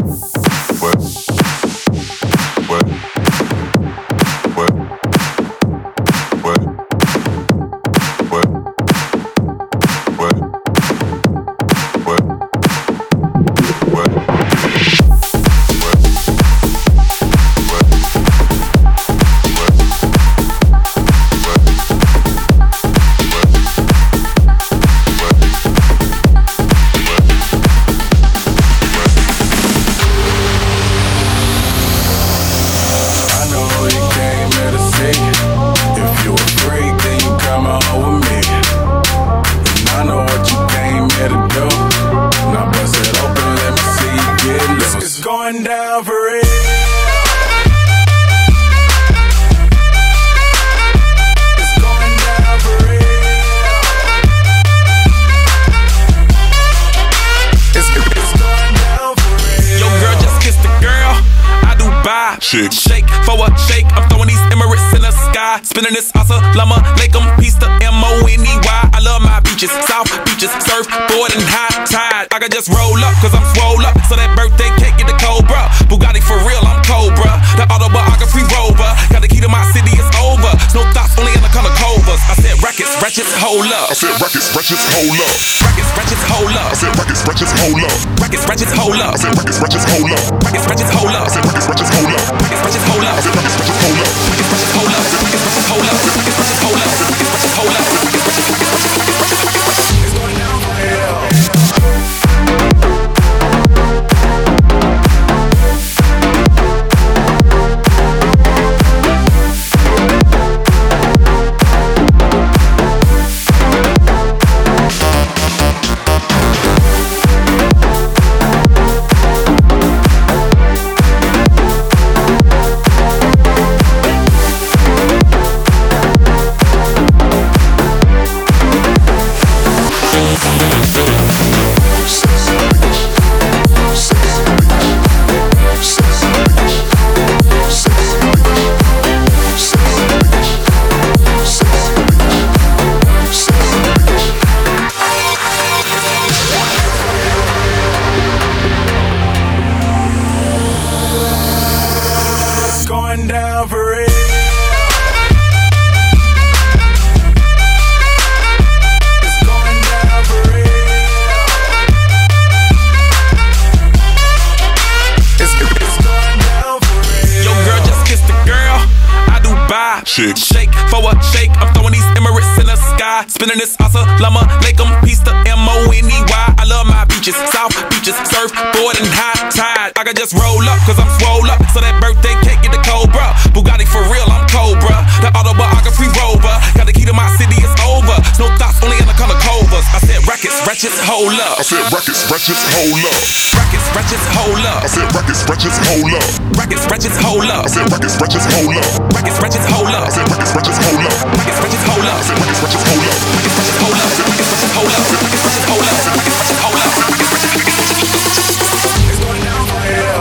Shake for a shake, I'm throwing these Emirates in the sky. Spinning this Assalamu alaikum, peace to M-O-N-E-Y. I love my beaches, South beaches, surfboard and high tide. I can just roll up, cause I'm swole up. So that birthday cake get the Cobra. Bugatti for real, I'm Cobra. The autobiography rover. Got the key to my city, it's over. No thoughts, only in the color covers. I said rackets, ratchets, hold up. I said rackets, ratchets, hold up. Rackets, ratchets, hold up. I said rackets, ratchets, hold up. Rackets, ratchets, hold up. I said rackets, ratchets, hold up. Rackets, ratchets, hold up. I said rackets, ratchets, hold up. Rackets, ratchets, hold up. I said rackets, ratchets, hold up. Rackets, ratchets, hold up. Rackets, ratchets, hold up. Rackets, ratchets, hold up. Rackets, ratchets, hold up. It's going down for real. Down for real. It's going down for real. It's going down for real. Yo, girl, just kiss the girl. I do buy. Shake for a shake. I'm throwing these Emirates in the sky. Spinning this Assalamu alaikum, peace to M-O-N-E-Y. I love my beaches, South beaches, surfboard and high tide. I can just roll up, cause I'm swole up. So that birthday cake get the Cobra. Bugatti for real, I'm Cobra. The autobiography rover. Got the key to my city, it's over. No thoughts, only in the color covers. I said rackets, ratchets, hold up. I said rackets, ratchets, hold up. Rackets, ratchets, hold up. I said rackets, ratchets, hold up. Rackets, ratchets, hold up. I said rackets, ratchets, hold up. Rackets, ratchets, hold up. I said rackets, ratchets, hold up. Rackets, ratchets, hold up. I said rackets, ratchets, hold up. Rackets, ratchets, hold up. Rackets, ratchets, hold up. Rackets, ratchets, hold up. Rackets, ratchets, hold up. It's going down for real.